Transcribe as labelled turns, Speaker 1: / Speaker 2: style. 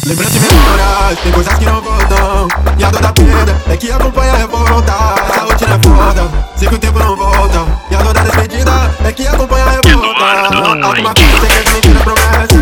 Speaker 1: Lembranças e memórias, tem coisas que não voltam. E a dor da perda é que acompanha a revolta. Essa rotina é foda, sei que o tempo não volta. E a dor da despedida é que acompanha a revolta. Alguma coisa você quer que mentira promessa.